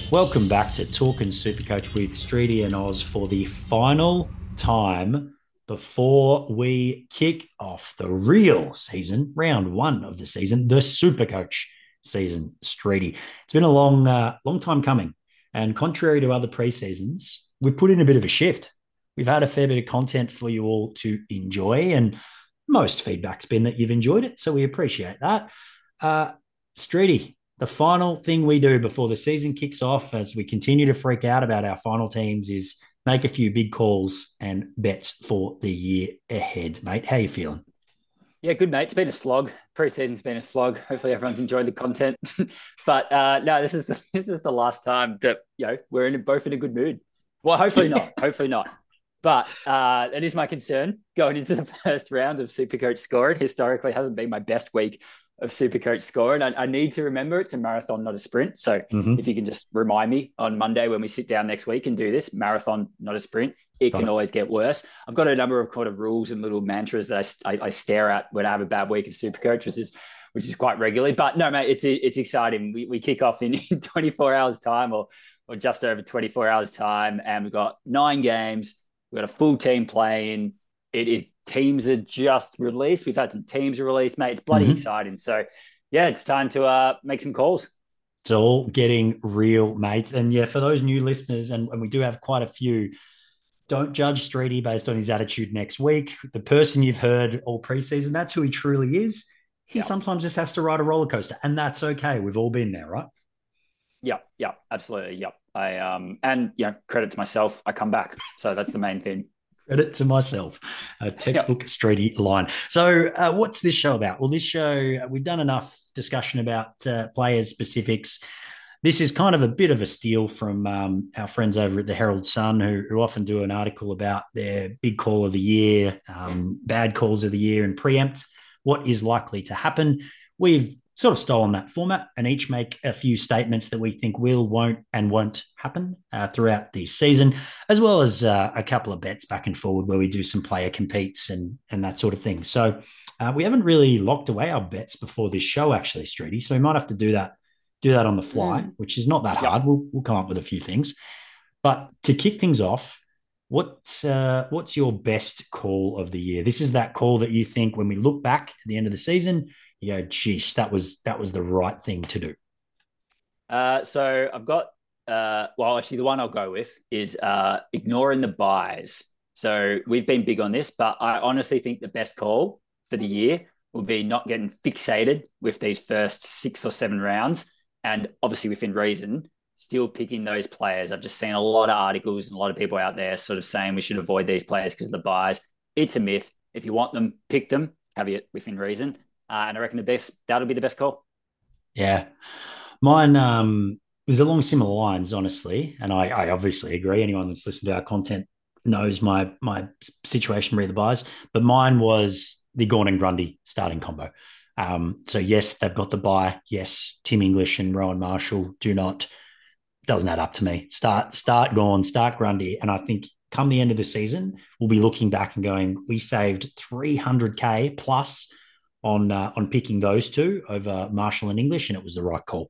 Welcome back to Talking Supercoach with Streety and Oz for the final time before we kick off the real season, round one of the season, the Supercoach season. Streety, it's been a long time coming, and contrary to other pre-seasons, we've put in a bit of a shift. We've had a fair bit of content for you all to enjoy, and most feedback's been that you've enjoyed it, so we appreciate that. Streety, the final thing we do before the season kicks off, as we continue to freak out about our final teams, is make a few big calls and bets for the year ahead, mate. How you feeling? Yeah, good mate. It's been a slog. Pre-season's been a slog. Hopefully, everyone's enjoyed the content. But no, this is the last time that we're both in a good mood. Well, hopefully not. Hopefully not. But it is my concern going into the first round of Supercoach scoring. Historically, hasn't been my best week of Supercoach scoring. I need to remember it's a marathon, not a sprint. So if Mm-hmm. you can just remind me on Monday when we sit down next week and do this, marathon, not a sprint. It Got can it. always get worse. I've got a number of kind of rules and little mantras that I stare at when I have a bad week of Supercoach, which is quite regularly. But no, mate, it's exciting. We kick off in 24 hours time or just over 24 hours time, and we've got 9 games. We've got a full team playing. It is teams are just released. We've had some teams released, mate. It's bloody Mm-hmm. exciting. So yeah, it's time to make some calls. It's all getting real, mate. And yeah, for those new listeners, and we do have quite a few, don't judge Streety based on his attitude next week. The person you've heard all preseason, that's who he truly is. He Yeah. sometimes just has to ride a roller coaster, and that's okay. We've all been there, right? Yeah, yeah, absolutely. Yep. And credit to myself, I come back. So that's the main thing. Credit to myself. A Yep. textbook Streety line. So, what's this show about? Well, this show, we've done enough discussion about players' specifics. This is kind of a bit of a steal from our friends over at the Herald Sun, who often do an article about their big call of the year, bad calls of the year, and preempt what is likely to happen. We've sort of stolen that format and each make a few statements that we think will, won't happen throughout the season, as well as a couple of bets back and forward where we do some player competes and that sort of thing. So we haven't really locked away our bets before this show, actually, Streety. So we might have to do that on the fly, Mm. which is not that Yep. hard. We'll come up with a few things. But to kick things off, what's your best call of the year? This is that call that you think when we look back at the end of the season, you go, geez, that was the right thing to do. So I've got well, actually the one I'll go with is ignoring the buys. So we've been big on this, but I honestly think the best call for the year will be not getting fixated with these first 6 or 7 rounds, and obviously within reason, still picking those players. I've just seen a lot of articles and a lot of people out there sort of saying we should avoid these players because of the buys. It's a myth. If you want them, pick them, have it within reason. And I reckon that'll be the best call. Yeah. Mine was along similar lines, honestly. And I obviously agree. Anyone that's listened to our content knows my situation re the buys. But mine was the Gawn and Grundy starting combo. So yes, they've got the buy. Yes, Tim English and Rowan Marshall do not doesn't add up to me. Start Gawn, start Grundy, and I think come the end of the season, we'll be looking back and going, we saved 300k plus on picking those two over Marshall and English, and it was the right call.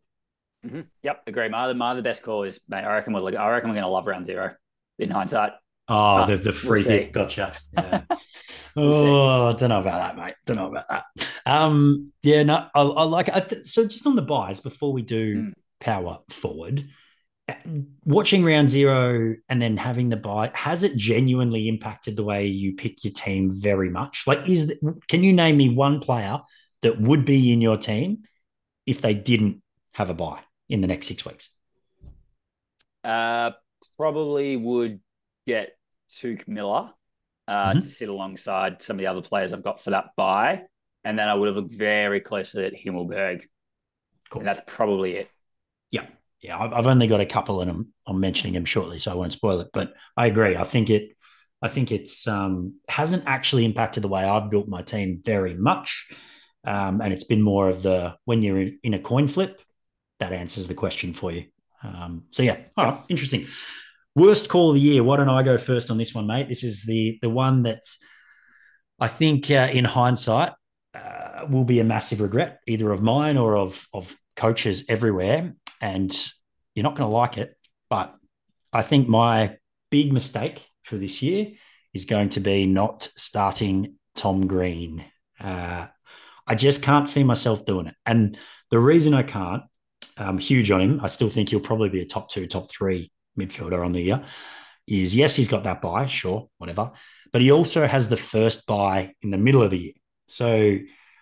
Yep, agree. My other best call is, mate. I reckon we're going to love round zero in hindsight, Oh, the but the we'll free hit, see. gotcha. Yeah. We'll see. Oh, I don't know about that, mate. Don't know about that. Yeah, no, I like it. So just on the buys before we do Mm. power forward, watching round zero and then having the buy, has it genuinely impacted the way you pick your team very much? Like, can you name me one player that would be in your team if they didn't have a buy in the next 6 weeks? Uh, Probably would get Tuke Miller to Mm-hmm. sit alongside some of the other players I've got for that buy, and then I would have looked very closely at Himmelberg, and Cool. that's probably it. Yeah. Yeah. I've only got a couple and I'm mentioning them shortly, so I won't spoil it. But I agree. I think it's hasn't actually impacted the way I've built my team very much. And it's been more of the when you're in a coin flip, that answers the question for you. So yeah, all right, Yep. interesting. Worst call of the year. Why don't I go first on this one, mate? This is the one that I think, in hindsight, will be a massive regret, either of mine or of coaches everywhere. And You're not going to like it, but I think my big mistake for this year is going to be not starting Tom Green. I just can't see myself doing it. And the reason I can't, I'm huge on him. I still think he'll probably be a top 2, top 3 midfielder on the year. Is yes, he's got that bye, sure, whatever. But he also has the first bye in the middle of the year. So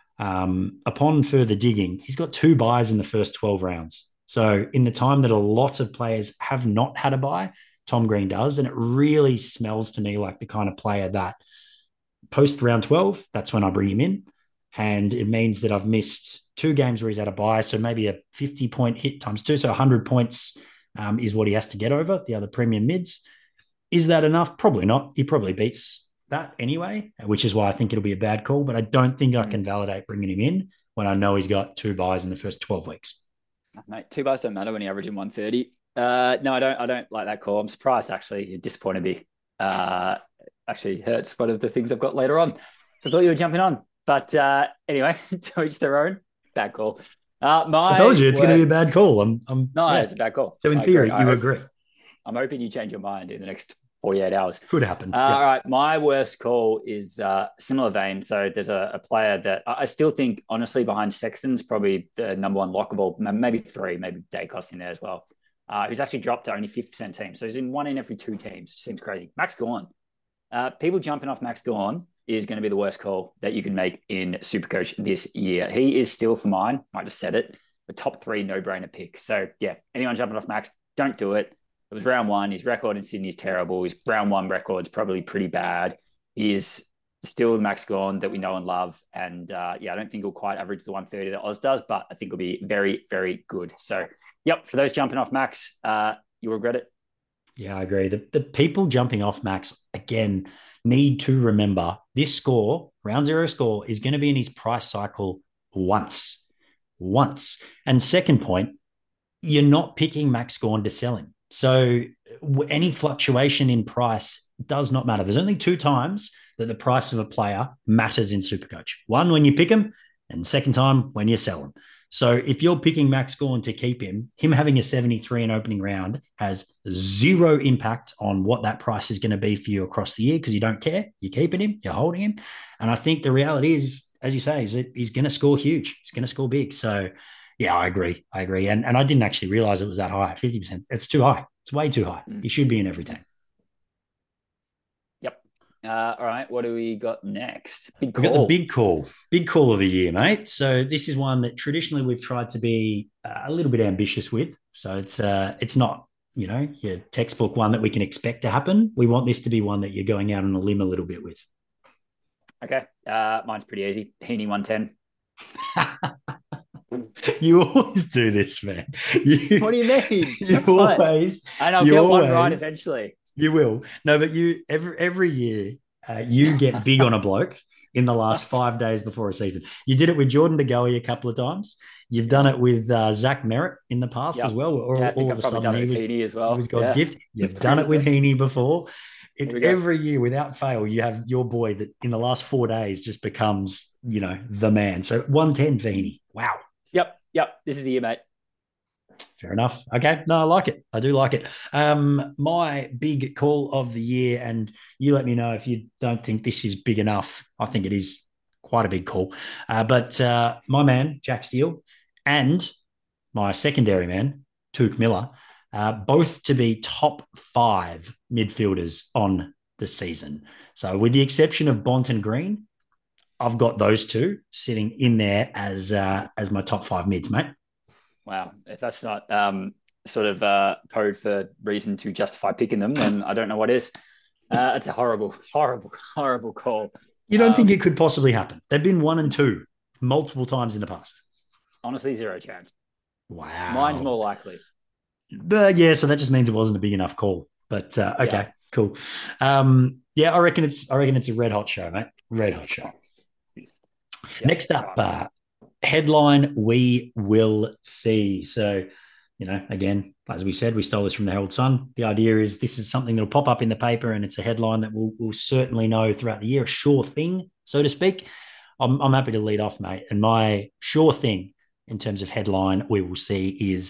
upon further digging, he's got 2 byes in the first 12 rounds. So in the time that a lot of players have not had a bye, Tom Green does. And it really smells to me like the kind of player that post round 12, that's when I bring him in. And it means that I've missed 2 games where he's had a bye. So maybe a 50-point hit times 2. So 100 points is what he has to get over the other premium mids. Is that enough? Probably not. He probably beats that anyway, which is why I think it'll be a bad call. But I don't think I can validate bringing him in when I know he's got 2 byes in the first 12 weeks. Mate, 2 byes don't matter when you're averaging 130. No, I don't like that call. I'm surprised, actually. It disappointed me. Actually hurts one of the things I've got later on. So I thought you were jumping on. But anyway, to each their own. Bad call. I told you it's going to be a bad call. It's a bad call. So in theory, you agree. I'm hoping you change your mind in the next 48 hours. Could happen. All right. My worst call is similar vein. So there's a player that I still think, honestly, behind Sexton's probably the number 1 lockable, maybe 3, maybe Dacos in there as well, who's actually dropped to only 50% teams. So he's in 1 in every 2 teams. Seems crazy. Max Gawn. People jumping off Max Gawn is going to be the worst call that you can make in Supercoach this year. He is still, for mine, I just said it, the top 3 no-brainer pick. So, yeah, anyone jumping off Max, don't do it. It was round 1. His record in Sydney is terrible. His round 1 record's probably pretty bad. He is still the Max Gawn that we know and love. And, I don't think he'll quite average the 130 that Oz does, but I think it'll be very, very good. So, yep, for those jumping off Max, you'll regret it. Yeah, I agree. The people jumping off Max, again, need to remember this score, round 0 score, is going to be in his price cycle once. And second point, you're not picking Max Gawn to sell him. So any fluctuation in price does not matter. There's only 2 times that the price of a player matters in Supercoach. One, when you pick him, and second time, when you sell him. So if you're picking Max Gawn to keep him having a 73 in opening round has 0 impact on what that price is going to be for you across the year because you don't care. You're keeping him, you're holding him. And I think the reality is, as you say, is that he's going to score huge. He's going to score big. So, yeah, I agree. And I didn't actually realize it was that high, 50%. It's too high. It's way too high. He should be in every team. All right, what do we got next? We've got the big call of the year, mate. So this is one that traditionally we've tried to be a little bit ambitious with. So it's not, your textbook one that we can expect to happen. We want this to be one that you're going out on a limb a little bit with. Okay, mine's pretty easy. Heaney 110. You always do this, man. What do you mean? You always. And I'll get one right eventually. You will. No, but you every year you get big on a bloke in the last 5 days before a season. You did it with Jordan De Goey a couple of times. You've done it with Zach Merritt in the past as well. All of a sudden he was God's gift. You've done it with Heaney before. Every year without fail, you have your boy that in the last 4 days just becomes, the man. So 110 for Heaney. Wow. Yep. This is the year, mate. Fair enough. Okay. No, I like it. I do like it. My big call of the year, and you let me know if you don't think this is big enough. I think it is quite a big call. But my man, Jack Steele, and my secondary man, Touk Miller, both to be top 5 midfielders on the season. So with the exception of Bonton Green, I've got those 2 sitting in there as my top 5 mids, mate. Wow. If that's not code for reason to justify picking them, then I don't know what is. It's a horrible, horrible, horrible call. You don't think it could possibly happen? They've been 1 and 2 multiple times in the past. Honestly, 0 chance. Wow. Mine's more likely. But yeah, so that just means it wasn't a big enough call. But okay, cool. I reckon it's a red hot show, mate. Red hot show. Yeah, next up, headline, we will see. So, again, as we said, we stole this from the Herald Sun. The idea is this is something that'll pop up in the paper and it's a headline that we'll certainly know throughout the year, a sure thing, so to speak. I'm happy to lead off, mate. And my sure thing in terms of headline we will see is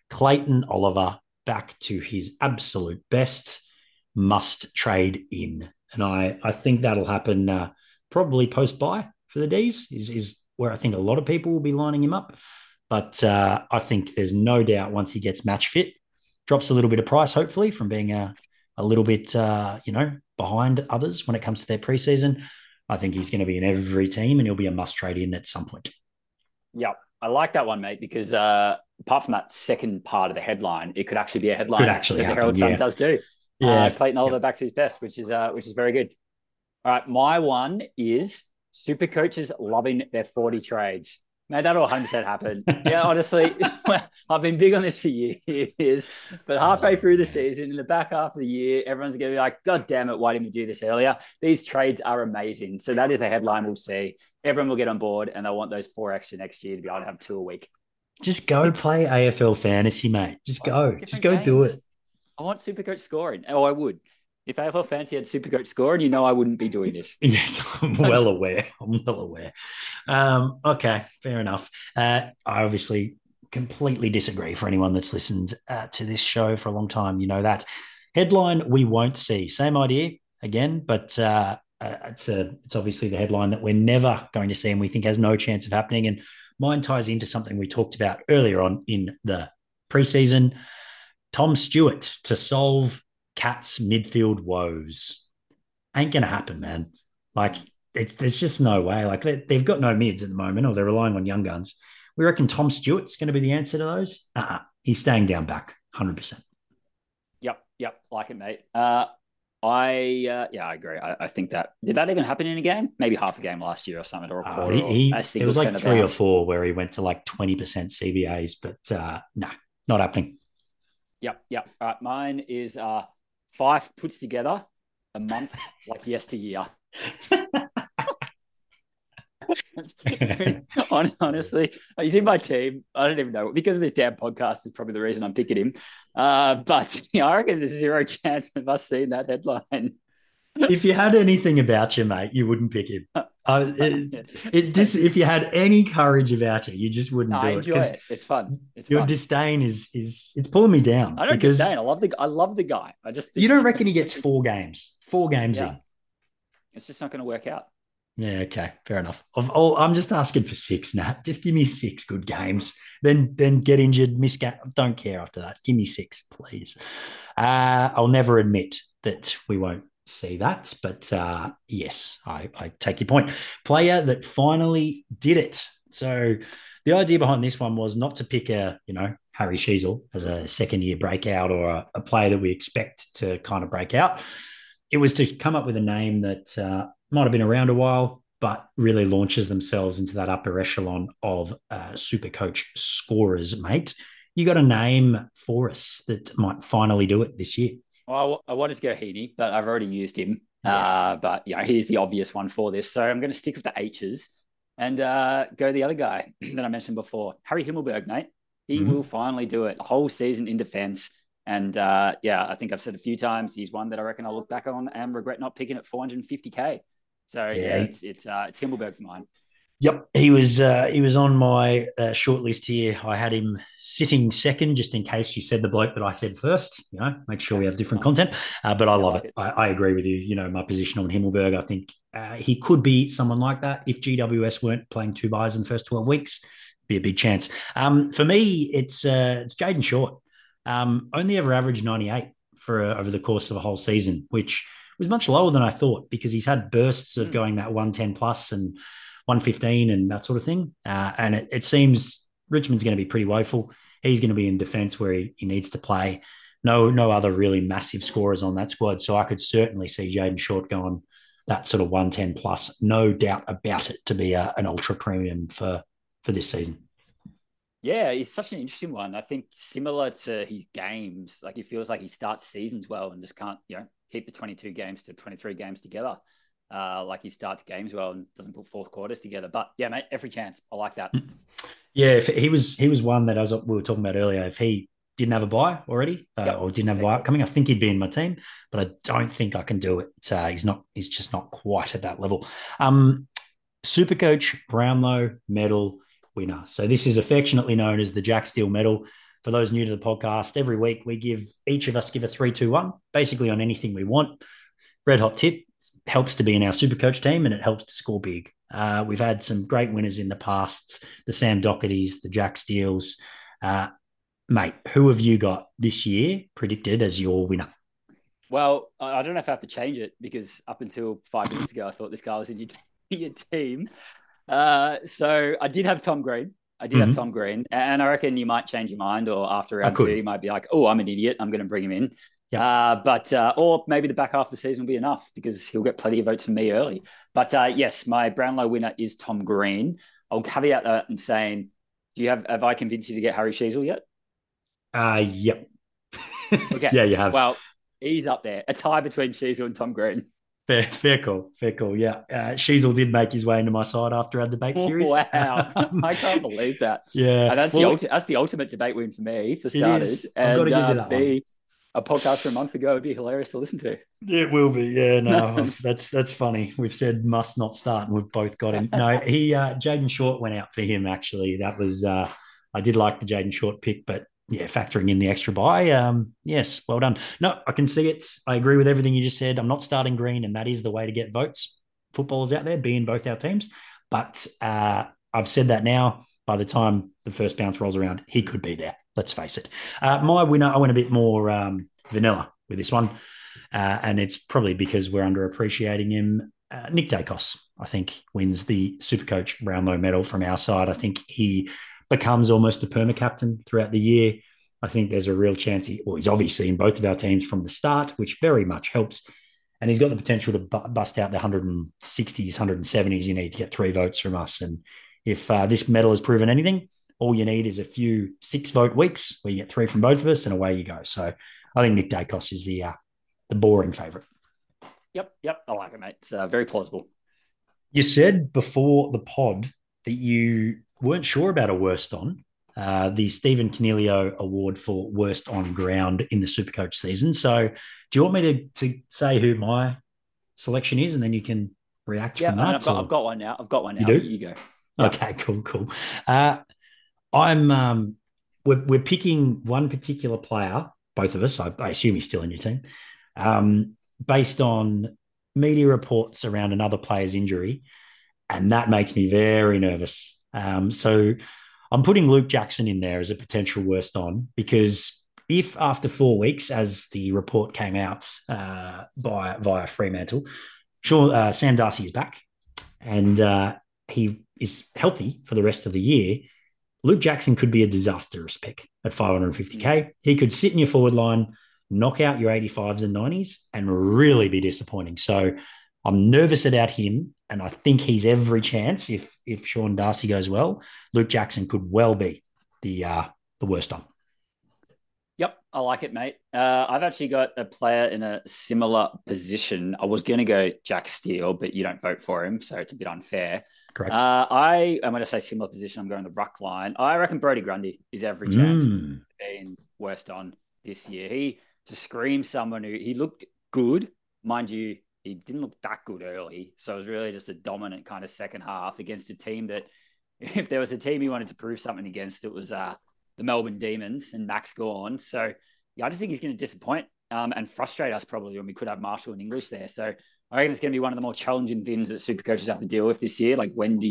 Clayton Oliver back to his absolute best, must trade in. And I think that'll happen probably post-buy for the D's is where I think a lot of people will be lining him up. But I think there's no doubt once he gets match fit, drops a little bit of price, hopefully, from being a little bit, behind others when it comes to their preseason. I think he's going to be in every team and he'll be a must trade in at some point. Yeah, I like that one, mate, because apart from that second part of the headline, it could actually be a headline that the Herald Sun does do. Yeah, Clayton Oliver back to his best, which is very good. All right, my one is super coaches loving their 40 trades. Man, that'll 100% happen. Yeah, honestly, I've been big on this for years, but halfway through the season, in the back half of the year, everyone's going to be like, God damn it, why didn't we do this earlier? These trades are amazing. So that is the headline we'll see. Everyone will get on board and they'll want those 4 extra next year to be able to have 2 a week. Just go play AFL fantasy, mate. Just go. Just go do it. I want Supercoach scoring. Oh, I would. If AFL Fantasy had Supercoach scoring, I wouldn't be doing this. Yes, I'm well aware. Okay, fair enough. I obviously completely disagree for anyone that's listened to this show for a long time. You know that. Headline we won't see. Same idea again, but it's obviously the headline that we're never going to see and we think has no chance of happening. And mine ties into something we talked about earlier on in the preseason. Tom Stewart to solve Cats midfield woes. Ain't going to happen, man. Like, there's just no way. Like, they've got no mids at the moment, or they're relying on young guns. We reckon Tom Stewart's going to be the answer to those? He's staying down back, 100%. Yep, like it, mate. I agree. I think that did that even happen in a game? Maybe half a game last year or something, or a quarter. It was like 3 or 4 where he went to like 20% CBAs, but no, not happening. Yep. All right, mine is Fife puts together a month like yesteryear. Honestly, he's in my team. I don't even know, because of this damn podcast is probably the reason I'm picking him. But I reckon there's 0 chance of us seeing that headline. If you had anything about you, mate, you wouldn't pick him. If you had any courage about you just wouldn't do it. Enjoy it. It's fun. Your disdain is it's pulling me down. I don't disdain. I love the guy. I just think you don't reckon he gets 4 games. 4 games in. It's just not going to work out. Yeah, okay, fair enough. I'm just asking for 6, Nat. Just give me 6 good games. Then get injured, miss game. Don't care after that. Give me 6, please. I'll never admit that we won't see that, but yes, I take your point. Player that finally did it. So the idea behind this one was not to pick Harry Sheezel as a second-year breakout or a player that we expect to kind of break out. It was to come up with a name that might have been around a while, but really launches themselves into that upper echelon of Supercoach scorers, mate. You got a name for us that might finally do it this year? Well, I wanted to go Heaney, but I've already used him. Yes. But he's the obvious one for this. So I'm going to stick with the H's and go the other guy that I mentioned before, Harry Himmelberg, mate. He will finally do it. A whole season in defense. And I think I've said a few times, he's one that I reckon I'll look back on and regret not picking at 450K. So it's Himmelberg for mine. Yep, he was on my short list here. I had him sitting second, just in case you said the bloke that I said first. Make sure we have different content. But I love it. I agree with you. My position on Himmelberg, I think he could be someone like that if GWS weren't playing 2 buys in the first 12 weeks. Be a big chance. For me, it's Jayden Short. Only ever averaged 98 over the course of a whole season, which was much lower than I thought, because he's had bursts of going that 110 plus and 115 and that sort of thing. And it seems Richmond's going to be pretty woeful. He's going to be in defence where he needs to play. No other really massive scorers on that squad. So I could certainly see Jayden Short going that sort of 110 plus, no doubt about it, to be an ultra premium for this season. Yeah, he's such an interesting one. I think similar to his games, like he feels like he starts seasons well and just can't, keep the 22 games to 23 games together. Like he starts games well and doesn't put 4th quarters together. But yeah, mate, every chance. I like that. Yeah, if he was one that we were talking about earlier. If he didn't have a buy already or didn't have a buy upcoming, I think he'd be in my team, but I don't think I can do it. He's just not quite at that level. Supercoach Brownlow medal winner. So this is affectionately known as the Jack Steele medal. for those new to the podcast, every week each of us give a 3-2-1, basically on anything we want. Red hot tip, helps to be in our super coach team and it helps to score big. We've had some great winners in the past, the Sam Dohertys, the Jack Steels. Mate, who have you got this year predicted as your winner? Well, I don't know if I have to change it because up until 5 minutes ago, I thought this guy was in your team. So I did have Tom Green. And I reckon you might change your mind, or after round 2, you might be like, "Oh, I'm an idiot. I'm going to bring him in." Yep. Or maybe the back half of the season will be enough because he'll get plenty of votes from me early. But yes, my Brownlow winner is Tom Green. I'll caveat that and saying, have I convinced you to get Harry Sheezel yet? Yep. Okay. Yeah, you have. Well, he's up there, a tie between Sheezel and Tom Green. Fair call. Yeah. Sheezel did make his way into my side after our debate series. Wow. I can't believe that. Yeah. And that's the ultimate debate win for me, for starters. I've got to give you that one. A podcast from a month ago would be hilarious to listen to. It will be. Yeah, no, that's funny. We've said must not start and we've both got him. No, Jayden Short went out for him, actually. That was, I did like the Jayden Short pick, but yeah, factoring in the extra buy. Yes, well done. No, I can see it. I agree with everything you just said. I'm not starting Green, and that is the way to get votes. Footballers out there, be in both our teams. But I've said that now. By the time the first bounce rolls around, he could be there. Let's face it. My winner, I went a bit more vanilla with this one. And it's probably because we're underappreciating him. Nick Daicos, I think, wins the Supercoach Brownlow medal from our side. I think he becomes almost a perma captain throughout the year. I think there's a real chance he's obviously in both of our teams from the start, which very much helps. And he's got the potential to bust out the 160s, 170s. You need to get 3 votes from us. And if this medal has proven anything, all you need is a few 6-vote weeks where you get 3 from both of us and away you go. So I think Nick Daicos is the boring favourite. Yep. I like it, mate. It's very plausible. You said before the pod that you weren't sure about a worst on, the Stephen Coniglio Award for worst on ground in the Supercoach season. So do you want me to say who my selection is and then you can react from that? I've got one now. You do? You go. Yep. Okay, cool. We're picking one particular player, both of us. I assume he's still in your team, based on media reports around another player's injury, and that makes me very nervous. So I'm putting Luke Jackson in there as a potential worst on, because if after 4 weeks, as the report came out via Fremantle, Sam Darcy is back and he is healthy for the rest of the year, Luke Jackson could be a disastrous pick at 550K. He could sit in your forward line, knock out your 85s and 90s, and really be disappointing. So I'm nervous about him, and I think he's every chance, if Sean Darcy goes well, Luke Jackson could well be the worst on. Yep, I like it, mate. I've actually got a player in a similar position. I was going to go Jack Steele, but you don't vote for him, so it's a bit unfair. Correct. I'm going to say similar position. I'm going the ruck line. I reckon Brodie Grundy is every chance of being worst on this year. He just screams someone who he looked good. Mind you, he didn't look that good early. So it was really just a dominant kind of second half against a team that, if there was a team he wanted to prove something against, it was the Melbourne Demons and Max Gawn. So yeah, I just think he's going to disappoint and frustrate us probably when we could have Marshall and English there. So I reckon it's going to be one of the more challenging things that super coaches have to deal with this year. Like, when do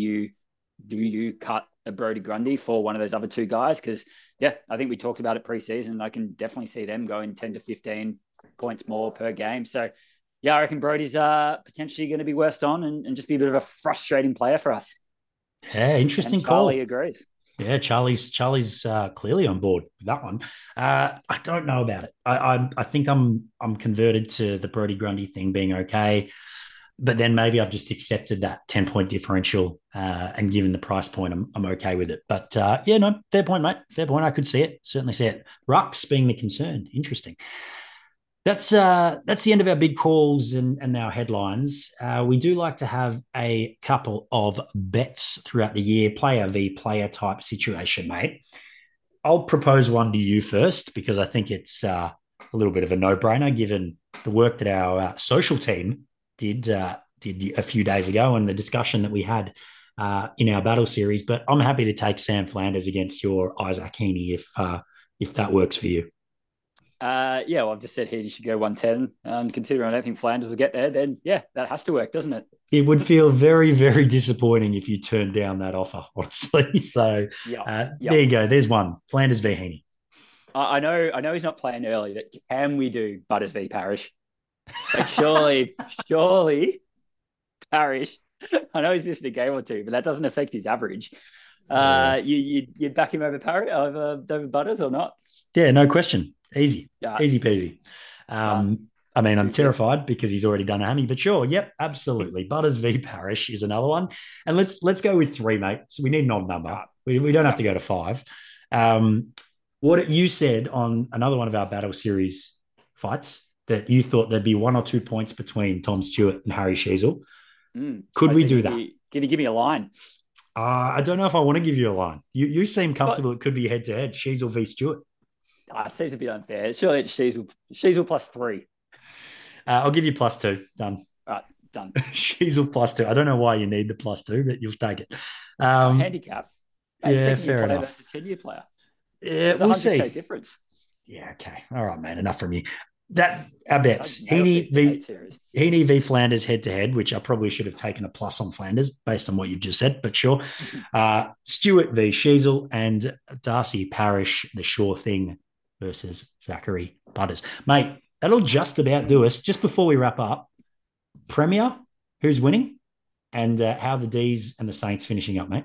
you cut a Brodie Grundy for one of those other 2 guys? Because yeah, I think we talked about it preseason. I can definitely see them going 10 to 15 points more per game. So yeah, I reckon Brodie's potentially going to be worst on and just be a bit of a frustrating player for us. Yeah, interesting and Charlie call. agrees. Yeah, Charlie's clearly on board with that one. I don't know about it. I think I'm converted to the Brodie Grundy thing being okay, but then maybe I've just accepted that 10-point differential, and given the price point, I'm okay with it. But yeah, no, fair point, mate. Fair point. I could see it. Certainly see it. Rucks being the concern. Interesting. That's the end of our big calls and our headlines. We do like to have a couple of bets throughout the year, player v player type situation, mate. I'll propose one to you first because I think it's a little bit of a no-brainer given the work that our social team did a few days ago and the discussion that we had in our battle series. But I'm happy to take Sam Flanders against your Isaac Heaney if that works for you. Yeah, well, I've just said here you should go 110. Considering I don't think Flanders will get there, then yeah, that has to work, doesn't it? It would feel very, very disappointing if you turned down that offer, honestly. So Yeah, there yeah. you go. There's one. Flanders v Heaney. I know he's not playing early. That can we do Butters v Parish? Like surely Parish. I know he's missed a game or two, but that doesn't affect his average. You'd back him over Butters or not? Yeah, no question. Easy, Yeah, easy peasy. I mean, I'm terrified because he's already done a hammy, but sure, yep, absolutely. Butters v Parish is another one, and let's go with 3, mate. So we need an odd number. We don't have to go to 5. What you said on another one of our battle series fights that you thought there'd be 1 or 2 points between Tom Stewart and Harry Sheezel. Could we do that? Can you give me a line? I don't know if I want to give you a line. You seem comfortable. It could be head to head. Sheezel v Stewart. It seems a bit unfair. Surely it's Sheezel plus 3. I'll give you +2. Done. All right, done. Sheezel +2. I don't know why you need the +2, but you'll take it. Handicap. Yeah, fair enough. Versus 10-year player. Yeah, we'll see. Difference. Yeah, okay. All right, man. Enough from you. Our bets. Heaney v Flanders head to head, which I probably should have taken a plus on Flanders based on what you've just said, but sure. Stewart v Sheezel and Darcy Parish, the sure thing versus Zachary Butters. Mate, that'll just about do us. Just before we wrap up, Premier, who's winning, and how the D's and the Saints finishing up, mate?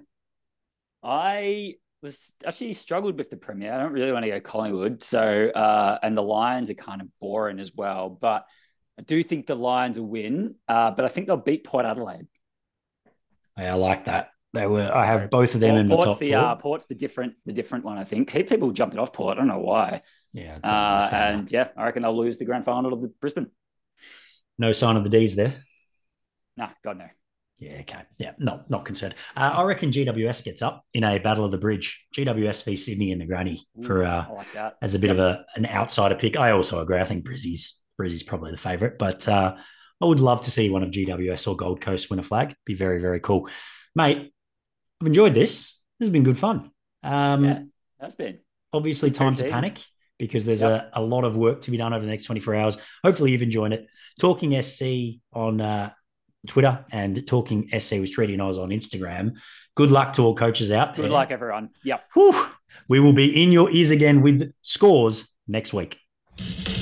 I was actually struggled with the Premier. I don't really want to go Collingwood. So, and the Lions are kind of boring as well. But I do think the Lions will win. But I think they'll beat Port Adelaide. Yeah, I like that. I have both of them in the top 4. Port's the different one, I think. People jumping off Port. I don't know why. Yeah. I reckon they'll lose the grand final of the Brisbane. No sign of the D's there? Nah, God, no. Yeah, okay. Yeah, not concerned. I reckon GWS gets up in a battle of the bridge. GWS v Sydney in the granny for I like that. As a bit of an outsider pick. I also agree. I think Brizzy's probably the favourite, but I would love to see one of GWS or Gold Coast win a flag. Be very, very cool. Mate, I've enjoyed this. This has been good fun. That's been. Obviously time to panic because there's a lot of work to be done over the next 24 hours. Hopefully you've enjoyed it. Talking SC on Twitter and Talking SC with Treaty and Oz on Instagram. Good luck to all coaches out there. Good luck, everyone. Yep. Whew. We will be in your ears again with scores next week.